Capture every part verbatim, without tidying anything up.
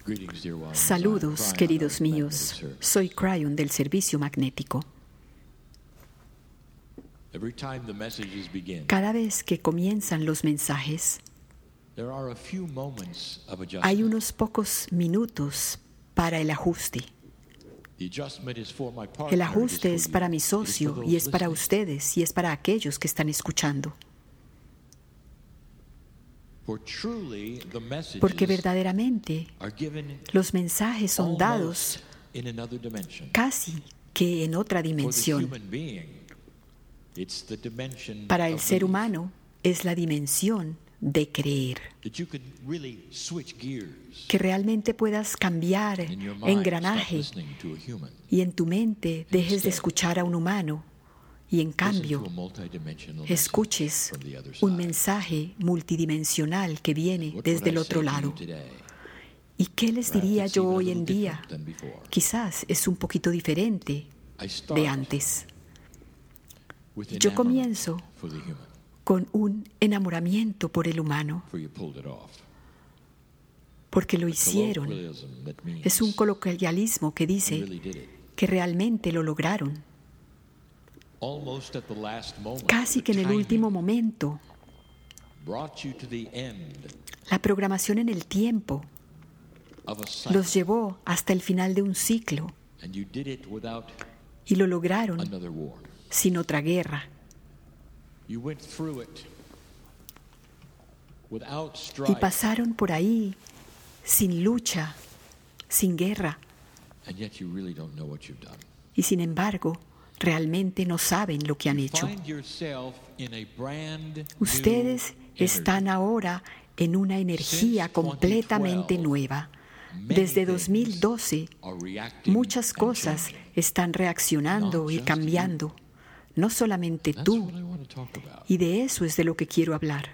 Saludos, queridos míos. Soy Cryon del Servicio Magnético. Cada vez que comienzan los mensajes, hay unos pocos minutos para el ajuste. El ajuste es para mi socio y es para ustedes y es para aquellos que están escuchando. Porque verdaderamente los mensajes son dados casi que en otra dimensión. Para el ser humano es la dimensión de creer. Que realmente puedas cambiar engranaje y en tu mente dejes de escuchar a un humano y en cambio escuches un mensaje multidimensional que viene desde el otro lado. ¿Y qué les diría yo hoy en día? Quizás es un poquito diferente de antes. Yo comienzo con un enamoramiento por el humano, porque lo hicieron. Es un coloquialismo que dice que realmente lo lograron. Casi que en el último momento, la programación en el tiempo los llevó hasta el final de un ciclo y lo lograron sin otra guerra. Y pasaron por ahí sin lucha, sin guerra. Y sin embargo, realmente no saben lo que han hecho. Ustedes están ahora en una energía completamente nueva. Desde dos mil doce, muchas cosas están reaccionando y cambiando. No solamente tú. Y de eso es de lo que quiero hablar.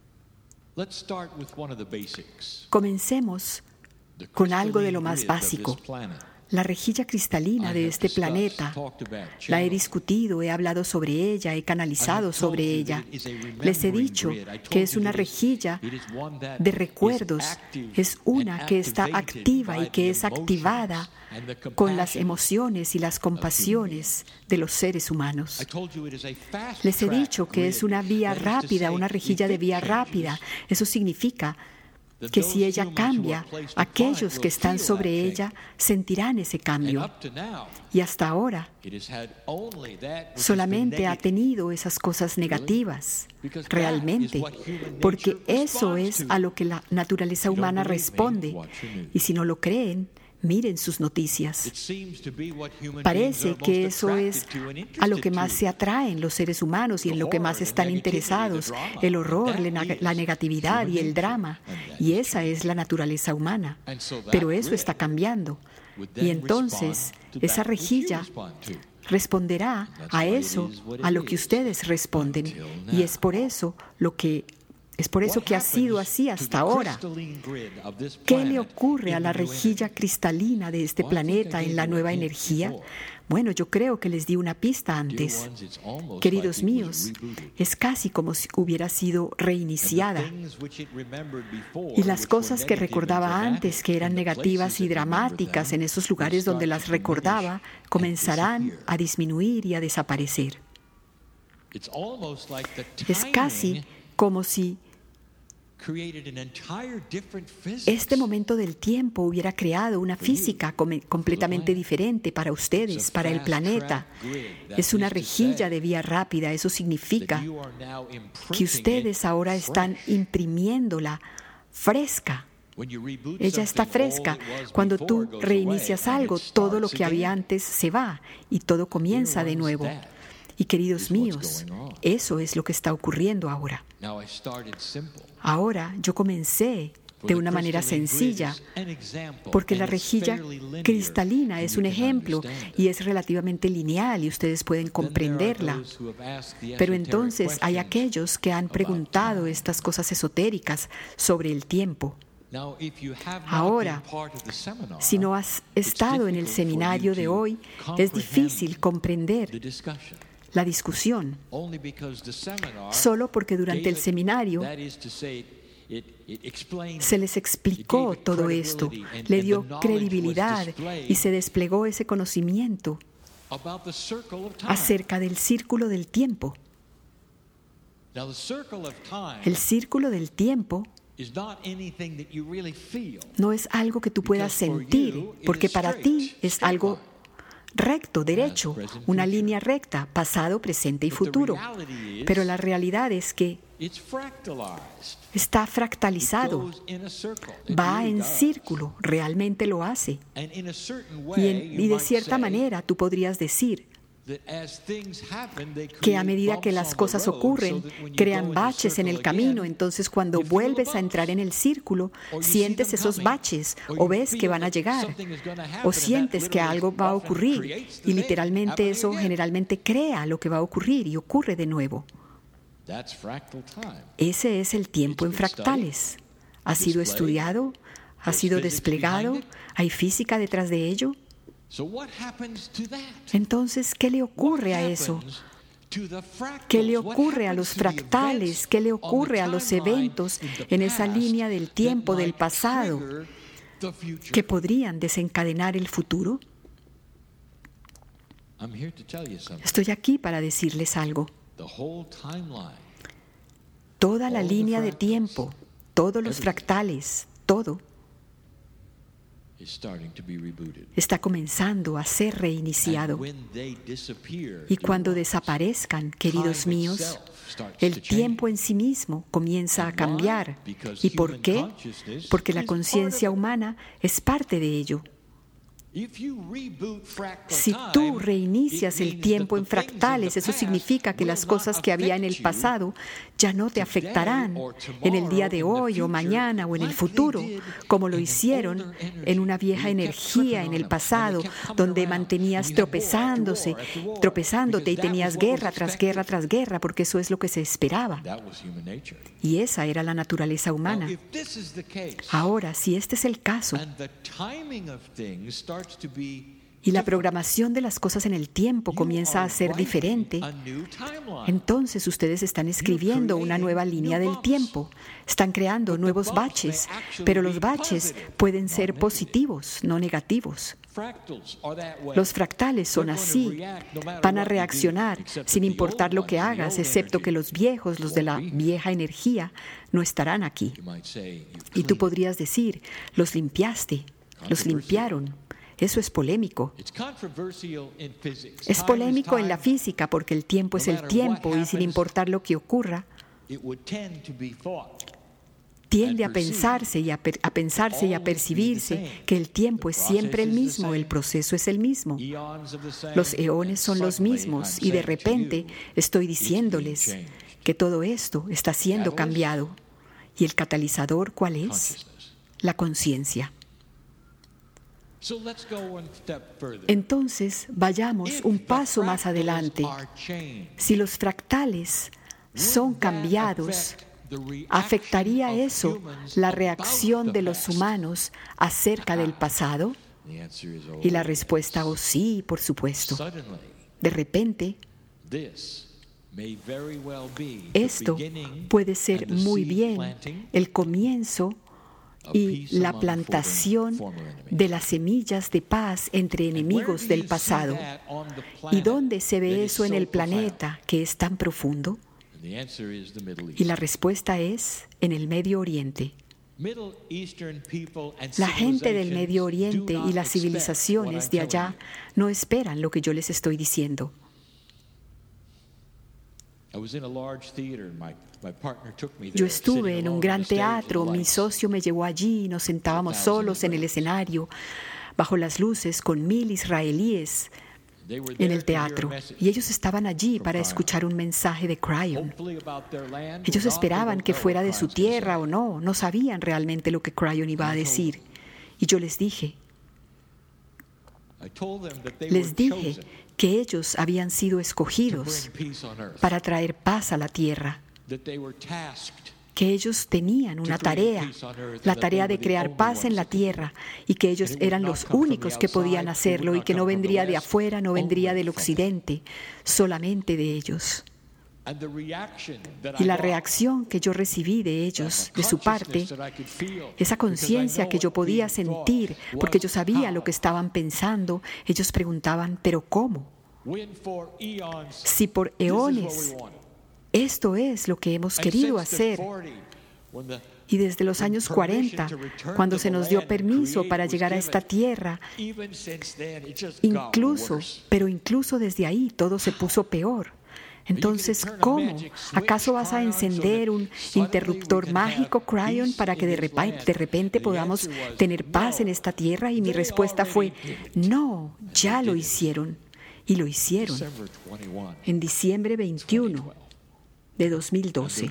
Comencemos con algo de lo más básico. La rejilla cristalina de este planeta, la he discutido, he hablado sobre ella, he canalizado sobre ella. Les he dicho que es una rejilla de recuerdos, es una que está activa y que es activada con las emociones y las compasiones de los seres humanos. Les he dicho que es una vía rápida, una rejilla de vía rápida. Eso significa que si ella cambia, aquellos que están sobre ella sentirán ese cambio. Y hasta ahora solamente ha tenido esas cosas negativas, realmente, porque eso es a lo que la naturaleza humana responde. Y si no lo creen, miren sus noticias. Parece que eso es a lo que más se atraen los seres humanos y en lo que más están interesados, el horror, la negatividad y el drama. Y esa es la naturaleza humana. Pero eso está cambiando. Y entonces esa rejilla responderá a eso, a lo que ustedes responden. Y es por eso lo que Es por eso que ha sido así hasta ahora. ¿Qué le ocurre a la rejilla cristalina de este planeta en la nueva energía? Bueno, yo creo que les di una pista antes. Queridos míos, es casi como si hubiera sido reiniciada. Y las cosas que recordaba antes, que eran negativas y dramáticas en esos lugares donde las recordaba, comenzarán a disminuir y a desaparecer. Es casi como si este momento del tiempo hubiera creado una física com- completamente diferente para ustedes, para el planeta. Es una rejilla de vía rápida. Eso significa que ustedes ahora están imprimiéndola fresca. Ella está fresca. Cuando tú reinicias algo, todo lo que había antes se va y todo comienza de nuevo. Y queridos míos, eso es lo que está ocurriendo ahora. Ahora yo comencé de una manera sencilla, porque la rejilla cristalina es un ejemplo y es relativamente lineal y ustedes pueden comprenderla. Pero entonces hay aquellos que han preguntado estas cosas esotéricas sobre el tiempo. Ahora, si no has estado en el seminario de hoy, es difícil comprender la discusión, solo porque durante el seminario Se les explicó todo esto, le dio credibilidad y se desplegó ese conocimiento acerca del círculo del tiempo. El círculo del tiempo no es algo que tú puedas sentir, porque para ti es algo recto, derecho, una línea recta, pasado, presente y futuro. Pero la realidad es que está fractalizado, va en círculo, realmente lo hace. Y, en, y de cierta manera tú podrías decir que a medida que las cosas ocurren, crean baches en el camino. Entonces, cuando vuelves a entrar en el círculo, sientes esos baches o ves que van a llegar o sientes que algo va a ocurrir y literalmente eso generalmente crea lo que va a ocurrir y ocurre de nuevo. Ese es el tiempo en fractales. ¿Ha sido estudiado? ¿Ha sido desplegado? ¿Hay física detrás de ello? Entonces, ¿qué le ocurre a eso? ¿Qué le ocurre a los fractales? ¿Qué le ocurre a los eventos en esa línea del tiempo del pasado que podrían desencadenar el futuro? Estoy aquí para decirles algo. Toda la línea de tiempo, todos los fractales, todo está comenzando a ser reiniciado. Y cuando desaparezcan, queridos míos, el tiempo en sí mismo comienza a cambiar. ¿Y por qué? Porque la conciencia humana es parte de ello. Si tú reinicias el tiempo en fractales, eso significa que las cosas que había en el pasado ya no te afectarán en el día de hoy o mañana o en el futuro, como lo hicieron en una vieja energía en el pasado, donde mantenías tropezándose, tropezándote y tenías guerra tras guerra tras guerra, porque eso es lo que se esperaba. Y esa era la naturaleza humana. Ahora, si este es el caso, y la programación de las cosas en el tiempo comienza a ser diferente, entonces ustedes están escribiendo una nueva línea del tiempo, están creando nuevos baches, pero los baches pueden ser positivos, no negativos. Los fractales son así, van a reaccionar sin importar lo que hagas, excepto que los viejos, los de la vieja energía, no estarán aquí. Y tú podrías decir, los limpiaste, los limpiaron. Eso es polémico. Es polémico en la física porque el tiempo es el tiempo y sin importar lo que ocurra, tiende a pensarse y a, per- a pensarse y a percibirse que el tiempo es siempre el mismo, el proceso es el mismo. Los eones son los mismos y de repente estoy diciéndoles que todo esto está siendo cambiado. ¿Y el catalizador cuál es? La conciencia. Entonces, vayamos un paso más adelante. Si los fractales son cambiados, ¿afectaría eso la reacción de los humanos acerca del pasado? Y la respuesta es oh, sí, por supuesto. De repente, esto puede ser muy bien el comienzo y la plantación de las semillas de paz entre enemigos del pasado. ¿Y dónde se ve eso en el planeta que es tan profundo? Y la respuesta es en el Medio Oriente. La gente del Medio Oriente y las civilizaciones de allá no esperan lo que yo les estoy diciendo. Yo estuve en un gran teatro, mi socio me llevó allí y nos sentábamos solos en el escenario, bajo las luces, con mil israelíes en el teatro. Y ellos estaban allí para escuchar un mensaje de Kryon. Ellos esperaban que fuera de su tierra o no, no sabían realmente lo que Kryon iba a decir. Y yo les dije, les dije que ellos habían sido escogidos para traer paz a la tierra, que ellos tenían una tarea, la tarea de crear paz en la tierra, y que ellos eran los únicos que podían hacerlo y que no vendría de afuera, no vendría del occidente, solamente de ellos. Y la reacción que yo recibí de ellos, de su parte, esa conciencia que yo podía sentir, porque yo sabía lo que estaban pensando, ellos preguntaban, ¿pero cómo? Si por eones esto es lo que hemos querido hacer. Y desde los años cuarenta, cuando se nos dio permiso para llegar a esta tierra, incluso, pero incluso desde ahí todo se puso peor. Entonces, ¿cómo? ¿Acaso vas a encender un interruptor mágico, Cryon, para que de repente, de repente podamos tener paz en esta tierra? Y mi respuesta fue, no, ya lo hicieron. Y lo hicieron en diciembre veintiuno de dos mil doce.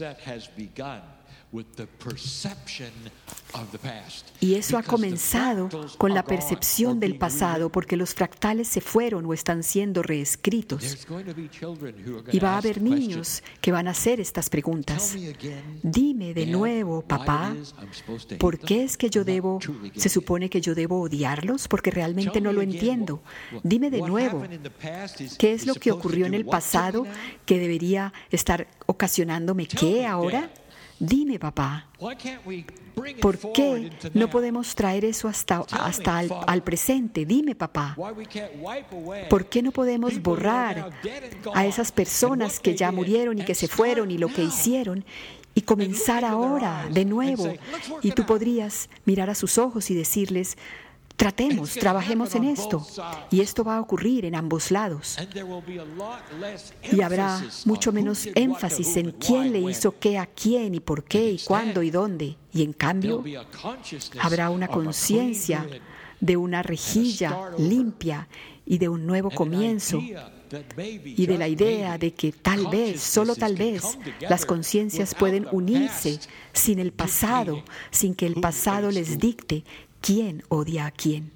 Y eso ha comenzado con la percepción del pasado, porque los fractales se fueron o están siendo reescritos. Y va a haber niños que van a hacer estas preguntas. Dime de nuevo, papá, ¿por qué es que yo debo, se supone que yo debo odiarlos? Porque realmente no lo entiendo. Dime de nuevo, ¿qué es lo que ocurrió en el pasado que debería estar ocasionándome qué ahora? Dime, papá, ¿por qué no podemos traer eso hasta, hasta al, al presente? Dime, papá, ¿por qué no podemos borrar a esas personas que ya murieron y que se fueron y lo que hicieron y comenzar ahora de nuevo? Y tú podrías mirar a sus ojos y decirles, tratemos, trabajemos en esto, y esto va a ocurrir en ambos lados. Y habrá mucho menos énfasis en quién le hizo qué a quién y por qué y cuándo y dónde. Y en cambio, habrá una conciencia de una rejilla limpia y de un nuevo comienzo. Y de la idea de que tal vez, solo tal vez, las conciencias pueden unirse sin el pasado, sin que el pasado les dicte quién odia a quién.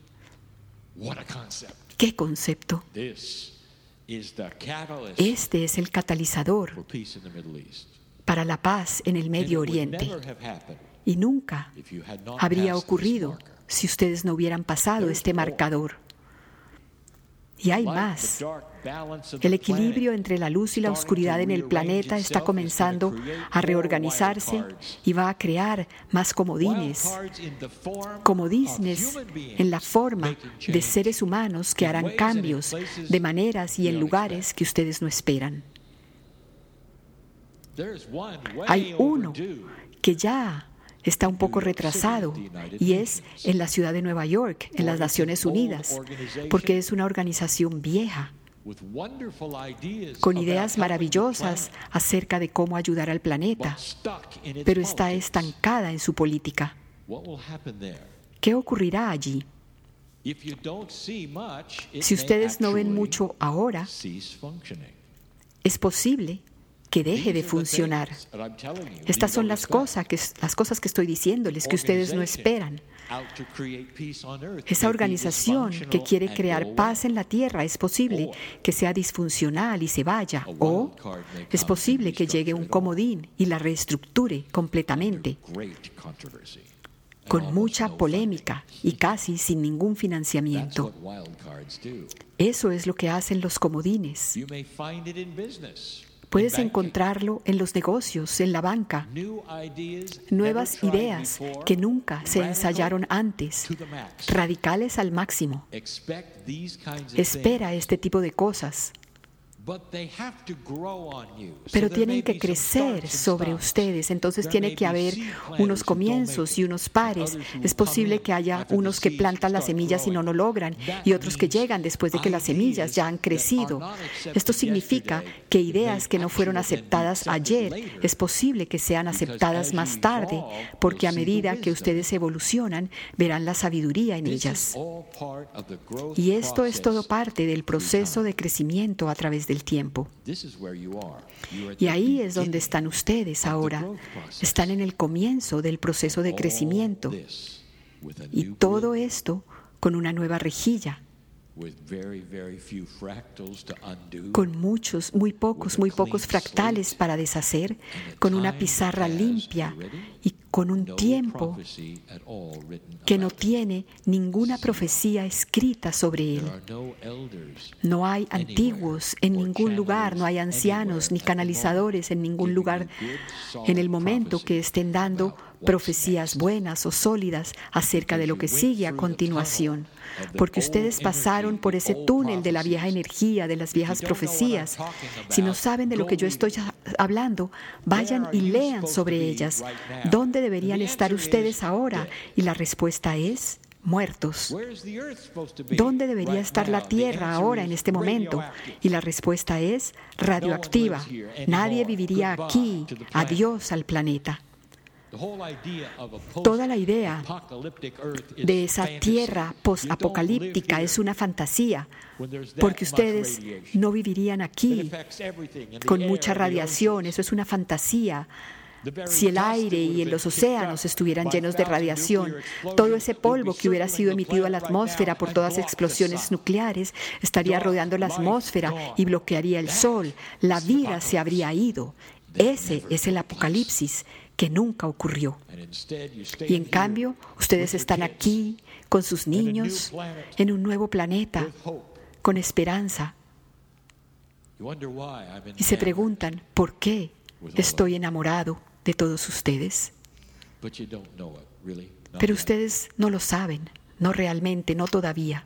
¿Qué concepto? Este es el catalizador para la paz en el Medio Oriente. Y nunca habría ocurrido si ustedes no hubieran pasado este marcador. Y hay más. El equilibrio entre la luz y la oscuridad en el planeta está comenzando a reorganizarse y va a crear más comodines. Comodines en la forma de seres humanos que harán cambios de maneras y en lugares que ustedes no esperan. Hay uno que ya está un poco retrasado y es en la ciudad de Nueva York, en las Naciones Unidas, porque es una organización vieja, con ideas maravillosas acerca de cómo ayudar al planeta, pero está estancada en su política. ¿Qué ocurrirá allí? Si ustedes no ven mucho ahora, es posible que deje de funcionar. Estas son las cosas que, las cosas que estoy diciéndoles que ustedes no esperan. Esa organización que quiere crear paz en la tierra es posible que sea disfuncional y se vaya, o es posible que llegue un comodín y la reestructure completamente, con mucha polémica y casi sin ningún financiamiento. Eso es lo que hacen los comodines. Puedes encontrarlo en los negocios, en la banca. Nuevas ideas que nunca se ensayaron antes, radicales al máximo. Espera este tipo de cosas. Pero tienen que crecer sobre ustedes, entonces tiene que haber unos comienzos y unos pares. Es posible que haya unos que plantan las semillas y no lo logran, y otros que llegan después de que las semillas ya han crecido. Esto significa que ideas que no fueron aceptadas ayer, es posible que sean aceptadas más tarde, porque a medida que ustedes evolucionan, verán la sabiduría en ellas. Y esto es todo parte del proceso de crecimiento a través del tiempo. Y ahí es donde están ustedes ahora. Están en el comienzo del proceso de crecimiento. Y todo esto con una nueva rejilla, con muchos, muy pocos, muy pocos fractales para deshacer, con una pizarra limpia y con un tiempo que no tiene ninguna profecía escrita sobre él. No hay antiguos en ningún lugar, no hay ancianos ni canalizadores en ningún lugar en el momento que estén dando profecías buenas o sólidas acerca de lo que sigue a continuación. Porque ustedes pasaron por ese túnel de la vieja energía, de las viejas profecías. Si no saben de lo que yo estoy hablando, vayan y lean sobre ellas. ¿Dónde deberían estar ustedes ahora? Y la respuesta es: muertos. ¿Dónde debería estar la Tierra ahora, en este momento? Y la respuesta es: radioactiva. Nadie viviría aquí. Adiós al planeta. Toda la idea de esa tierra post-apocalíptica es una fantasía, porque ustedes no vivirían aquí con mucha radiación. Eso es una fantasía. Si el aire y los océanos estuvieran llenos de radiación, todo ese polvo que hubiera sido emitido a la atmósfera por todas las explosiones nucleares estaría rodeando la atmósfera y bloquearía el sol. La vida se habría ido. Ese es el apocalipsis que nunca ocurrió. Y en cambio, ustedes están aquí con sus niños en un nuevo planeta, con esperanza. Y se preguntan, ¿por qué estoy enamorado de todos ustedes? Pero ustedes no lo saben, no realmente, no todavía.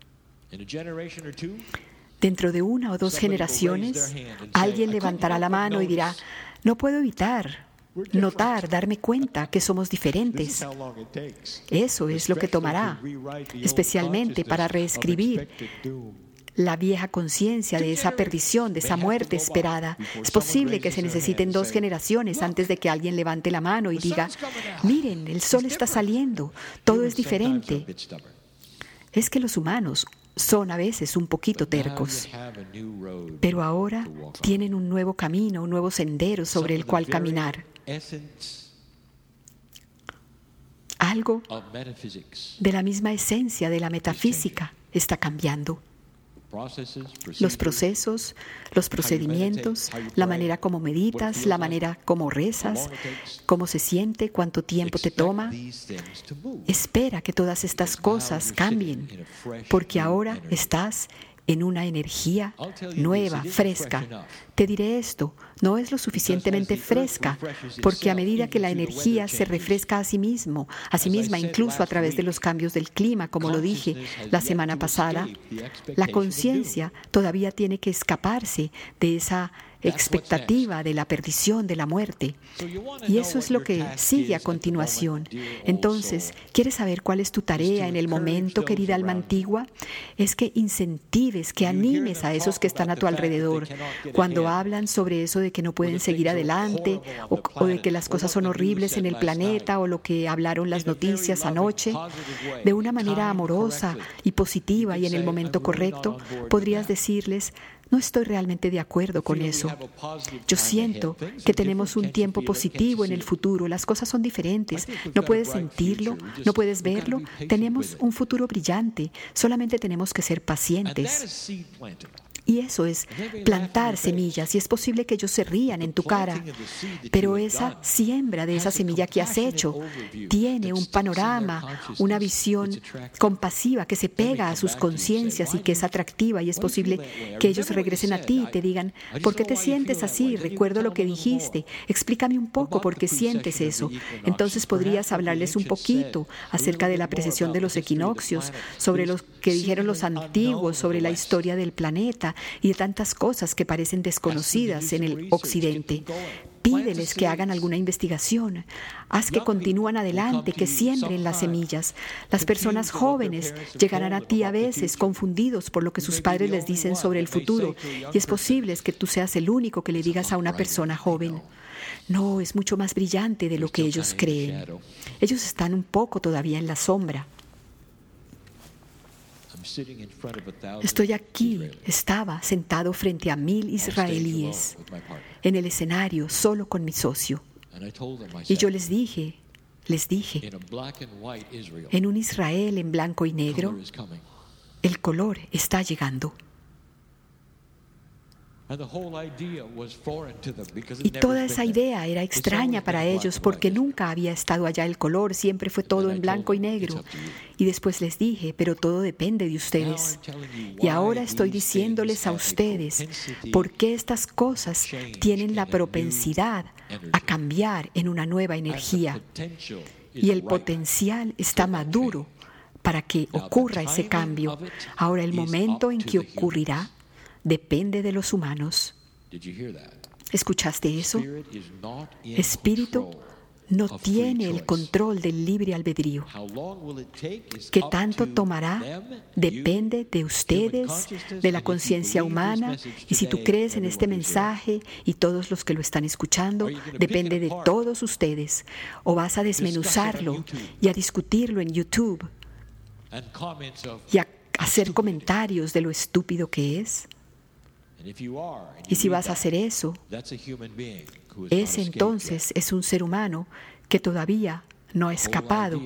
Dentro de una o dos generaciones, alguien levantará la mano y dirá: no puedo evitar notar, darme cuenta que somos diferentes. Eso es lo que tomará, especialmente para reescribir la vieja conciencia de esa perdición, de esa muerte esperada. Es posible que se necesiten dos generaciones antes de que alguien levante la mano y diga: miren, el sol está saliendo, todo es diferente. Es que los humanos son a veces un poquito tercos, pero ahora tienen un nuevo camino, un nuevo sendero sobre el cual caminar. Algo de la misma esencia de la metafísica está cambiando. Los procesos, los procedimientos, la manera como meditas, la manera como rezas, cómo se siente, cuánto tiempo te toma. Espera que todas estas cosas cambien, porque ahora estás en una energía nueva, fresca. Te diré esto, no es lo suficientemente fresca, porque a medida que la energía se refresca a sí mismo, a sí misma, incluso a través de los cambios del clima, como lo dije la semana pasada, la conciencia todavía tiene que escaparse de esa expectativa de la perdición, de la muerte. Y eso es lo que sigue a continuación. Entonces, ¿quieres saber cuál es tu tarea en el momento, querida alma antigua? Es que incentives, que animes a esos que están a tu alrededor. Cuando hablan sobre eso de que no pueden seguir adelante, o, o de que las cosas son horribles en el planeta, o lo que hablaron las noticias anoche, de una manera amorosa y positiva y en el momento correcto, podrías decirles: no estoy realmente de acuerdo con eso. Yo siento que tenemos un tiempo positivo en el futuro. Las cosas son diferentes. ¿No puedes sentirlo? ¿No puedes verlo? Tenemos un futuro brillante. Solamente tenemos que ser pacientes. Y eso es plantar semillas, y es posible que ellos se rían en tu cara, pero esa siembra de esa semilla que has hecho tiene un panorama, una visión compasiva que se pega a sus conciencias y que es atractiva, y es posible que ellos regresen a ti y te digan: ¿por qué te sientes así? Recuerdo lo que dijiste, explícame un poco por qué sientes eso. Entonces podrías hablarles un poquito acerca de la precesión de los equinoccios, sobre lo que dijeron los antiguos, sobre la historia del planeta y de tantas cosas que parecen desconocidas en el occidente. Pídeles que hagan alguna investigación. Haz que continúen adelante, que siembren las semillas. Las personas jóvenes llegarán a ti a veces confundidos por lo que sus padres les dicen sobre el futuro, y es posible que tú seas el único que le digas a una persona joven: no, es mucho más brillante de lo que ellos creen. Ellos están un poco todavía en la sombra. Estoy aquí, estaba sentado frente a mil israelíes en el escenario solo con mi socio. Y yo les dije, les dije, en un Israel en blanco y negro, El color está llegando. Y toda esa idea era extraña para ellos porque nunca había estado allá el color, siempre fue todo en blanco y negro. Y después les dije, pero todo depende de ustedes. Y ahora estoy diciéndoles a ustedes por qué estas cosas tienen la propensidad a cambiar en una nueva energía. Y el potencial está maduro para que ocurra ese cambio. Ahora el momento en que ocurrirá depende de los humanos. ¿Escuchaste eso? Espíritu no tiene el control del libre albedrío. ¿Qué tanto tomará? Depende de ustedes, de la conciencia humana. Y si tú crees en este mensaje y todos los que lo están escuchando, depende de todos ustedes. O vas a desmenuzarlo y a discutirlo en YouTube y a hacer comentarios de lo estúpido que es. Y si vas a hacer eso, ese entonces es un ser humano que todavía no ha escapado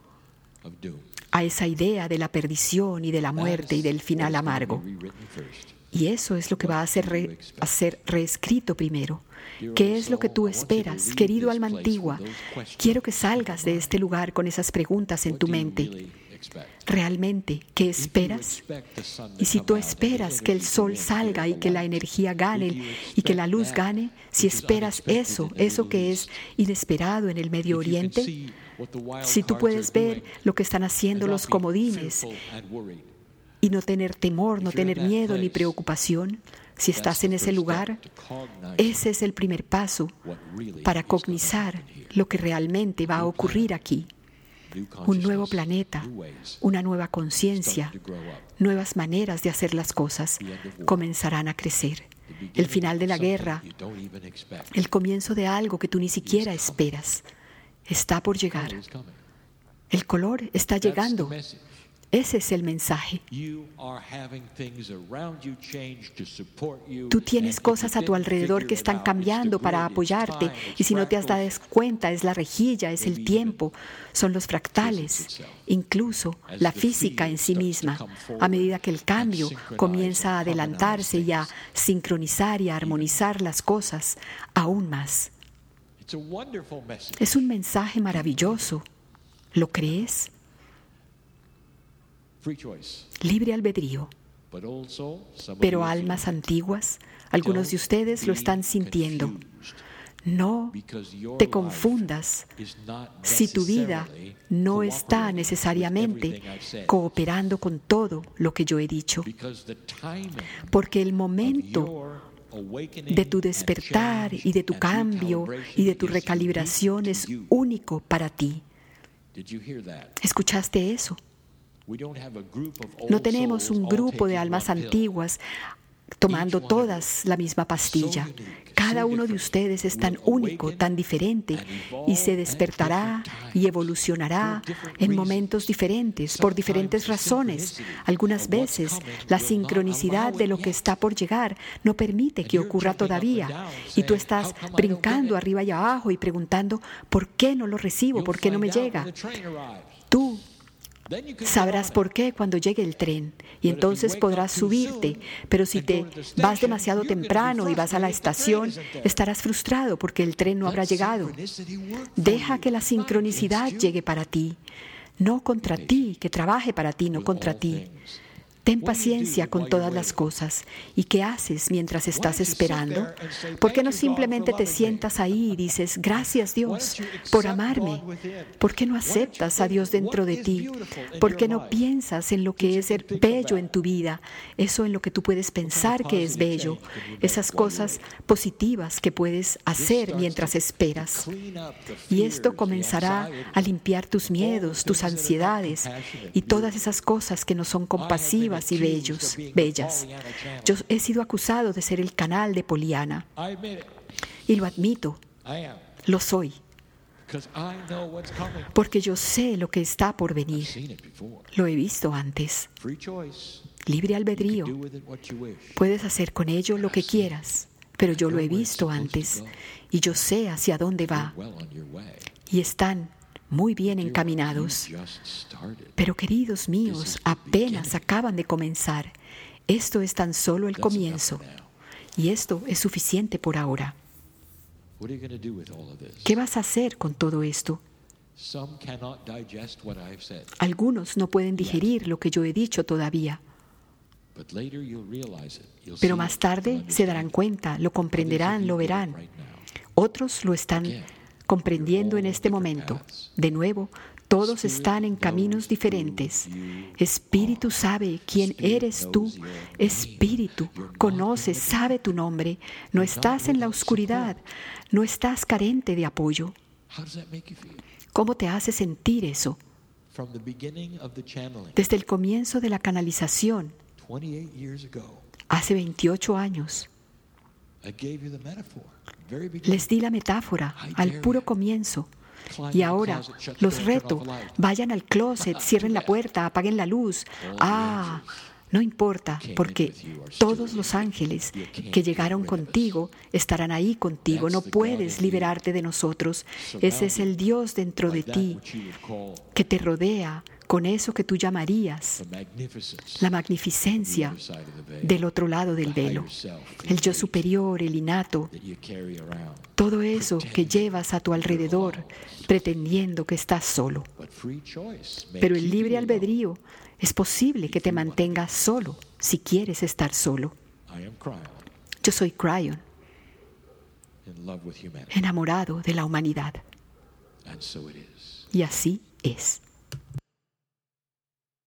a esa idea de la perdición y de la muerte y del final amargo. Y eso es lo que va a ser, re, a ser reescrito primero. ¿Qué es lo que tú esperas, querido alma antigua? Quiero que salgas de este lugar con esas preguntas en tu mente. ¿Realmente qué esperas? Y si tú esperas que el sol salga y que la energía gane y que la luz gane, si esperas eso, eso que es inesperado en el Medio Oriente, si tú puedes ver lo que están haciendo los comodines y no tener temor, no tener miedo ni preocupación, si estás en ese lugar, ese es el primer paso para cognizar lo que realmente va a ocurrir aquí. Un nuevo planeta, una nueva conciencia, nuevas maneras de hacer las cosas comenzarán a crecer. El final de la guerra, el comienzo de algo que tú ni siquiera esperas, está por llegar. El color está llegando. Ese es el mensaje. Tú tienes cosas a tu alrededor que están cambiando para apoyarte, y si no te has dado cuenta, es la rejilla, es el tiempo, son los fractales, incluso la física en sí misma. A medida que el cambio comienza a adelantarse y a sincronizar y a armonizar las cosas aún más. Es un mensaje maravilloso. ¿Lo crees? Libre albedrío. Pero almas antiguas, algunos de ustedes lo están sintiendo. No te confundas si tu vida no está necesariamente cooperando con todo lo que yo he dicho. Porque el momento de tu despertar y de tu cambio y de tu recalibración es único para ti. ¿Escuchaste eso? No tenemos un grupo de almas antiguas tomando todas la misma pastilla. Cada uno de ustedes es tan único, tan diferente, y se despertará y evolucionará en momentos diferentes, por diferentes razones. Algunas veces la sincronicidad de lo que está por llegar no permite que ocurra todavía, y tú estás brincando arriba y abajo y preguntando, ¿por qué no lo recibo? ¿Por qué no me llega? Tú sabrás por qué cuando llegue el tren, y entonces podrás subirte, pero si te vas demasiado temprano y vas a la estación, estarás frustrado porque el tren no habrá llegado. Deja que la sincronicidad llegue para ti, no contra ti, que trabaje para ti, no contra ti. Ten paciencia con todas las cosas. ¿Y qué haces mientras estás esperando? ¿Por qué no simplemente te sientas ahí y dices, gracias Dios por amarme? ¿Por qué no aceptas a Dios dentro de ti? ¿Por qué no piensas en lo que es ser bello en tu vida? Eso en lo que tú puedes pensar que es bello. Esas cosas positivas que puedes hacer mientras esperas. Y esto comenzará a limpiar tus miedos, tus ansiedades y todas esas cosas que no son compasivas y bellos, bellas. Yo he sido acusado de ser el canal de Poliana. Y lo admito. Lo soy. Porque yo sé lo que está por venir. Lo he visto antes. Libre albedrío. Puedes hacer con ello lo que quieras, pero yo lo he visto antes y yo sé hacia dónde va. Y están muy bien encaminados. Pero queridos míos, apenas acaban de comenzar. Esto es tan solo el comienzo. Y esto es suficiente por ahora. ¿Qué vas a hacer con todo esto? Algunos no pueden digerir lo que yo he dicho todavía. Pero más tarde se darán cuenta, lo comprenderán, lo verán. Otros lo están comprendiendo en este momento. De nuevo, todos están en caminos diferentes. Espíritu sabe quién eres tú. Espíritu conoce, sabe tu nombre. No estás en la oscuridad. No estás carente de apoyo. ¿Cómo te hace sentir eso? Desde el comienzo de la canalización, hace veintiocho años, les di la metáfora al puro comienzo. Y ahora los reto, vayan al closet, cierren la puerta, apaguen la luz. Ah, no importa, porque todos los ángeles que llegaron contigo estarán ahí contigo. No puedes liberarte de nosotros. Ese es el Dios dentro de ti que te rodea con eso que tú llamarías la magnificencia del otro lado del velo. El yo superior, el innato, todo eso que llevas a tu alrededor pretendiendo que estás solo. Pero el libre albedrío es posible que te mantenga solo si quieres estar solo. Yo soy Cryon, enamorado de la humanidad. Y así es.